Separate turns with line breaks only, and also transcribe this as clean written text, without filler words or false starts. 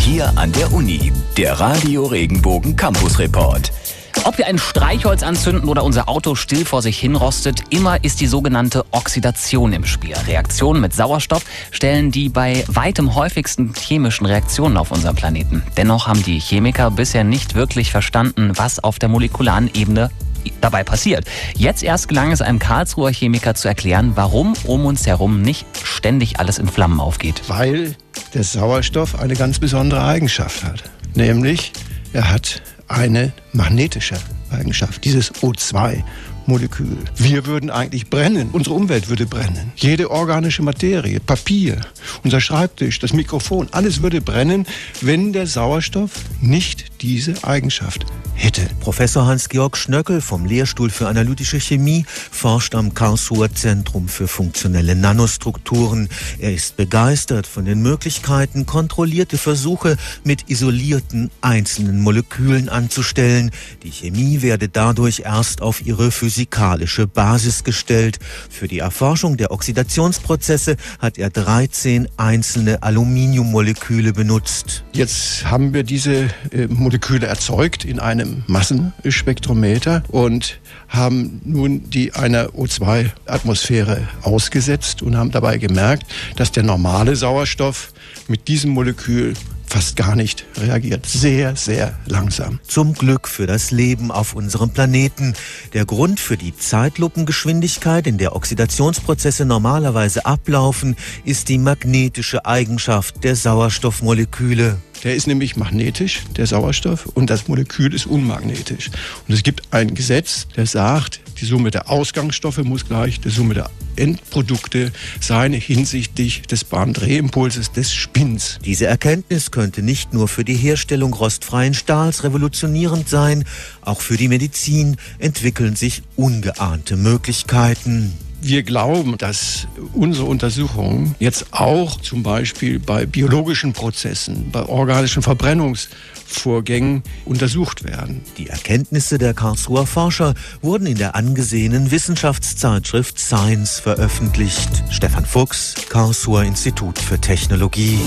hier an der Uni. Der Radio Regenbogen Campus Report.
Ob wir ein Streichholz anzünden oder unser Auto still vor sich hinrostet, immer ist die sogenannte Oxidation im Spiel. Reaktionen mit Sauerstoff stellen die bei weitem häufigsten chemischen Reaktionen auf unserem Planeten. Dennoch haben die Chemiker bisher nicht wirklich verstanden, was auf der molekularen Ebene dabei passiert. Jetzt erst gelang es einem Karlsruher Chemiker zu erklären, warum um uns herum nicht ständig alles in Flammen aufgeht.
Weil der Sauerstoff eine ganz besondere Eigenschaft hat. Nämlich, er hat eine magnetische Eigenschaft, dieses O2-Molekül. Wir würden eigentlich brennen, unsere Umwelt würde brennen. Jede organische Materie, Papier, unser Schreibtisch, das Mikrofon, alles würde brennen, wenn der Sauerstoff nicht diese Eigenschaft hätte.
Professor Hans-Georg Schnöckel vom Lehrstuhl für analytische Chemie forscht am Karlsruher Zentrum für funktionelle Nanostrukturen. Er ist begeistert von den Möglichkeiten, kontrollierte Versuche mit isolierten einzelnen Molekülen anzustellen. Die Chemie werde dadurch erst auf ihre physikalische Basis gestellt. Für die Erforschung der Oxidationsprozesse hat er 13 einzelne Aluminiummoleküle benutzt.
Jetzt haben wir diese Moleküle erzeugt in einem Massenspektrometer und haben nun die einer O2-Atmosphäre ausgesetzt und haben dabei gemerkt, dass der normale Sauerstoff mit diesem Molekül fast gar nicht reagiert. Sehr, sehr langsam.
Zum Glück für das Leben auf unserem Planeten. Der Grund für die Zeitlupengeschwindigkeit, in der Oxidationsprozesse normalerweise ablaufen, ist die magnetische Eigenschaft der Sauerstoffmoleküle.
Der ist nämlich magnetisch, der Sauerstoff, und das Molekül ist unmagnetisch. Und es gibt ein Gesetz, das sagt, die Summe der Ausgangsstoffe muss gleich der Summe der Endprodukte sein hinsichtlich des Bahndrehimpulses des Spins.
Diese Erkenntnis könnte nicht nur für die Herstellung rostfreien Stahls revolutionierend sein, auch für die Medizin entwickeln sich ungeahnte Möglichkeiten.
Wir glauben, dass unsere Untersuchungen jetzt auch zum Beispiel bei biologischen Prozessen, bei organischen Verbrennungsvorgängen untersucht werden.
Die Erkenntnisse der Karlsruher Forscher wurden in der angesehenen Wissenschaftszeitschrift Science veröffentlicht. Stefan Fuchs, Karlsruher Institut für Technologie.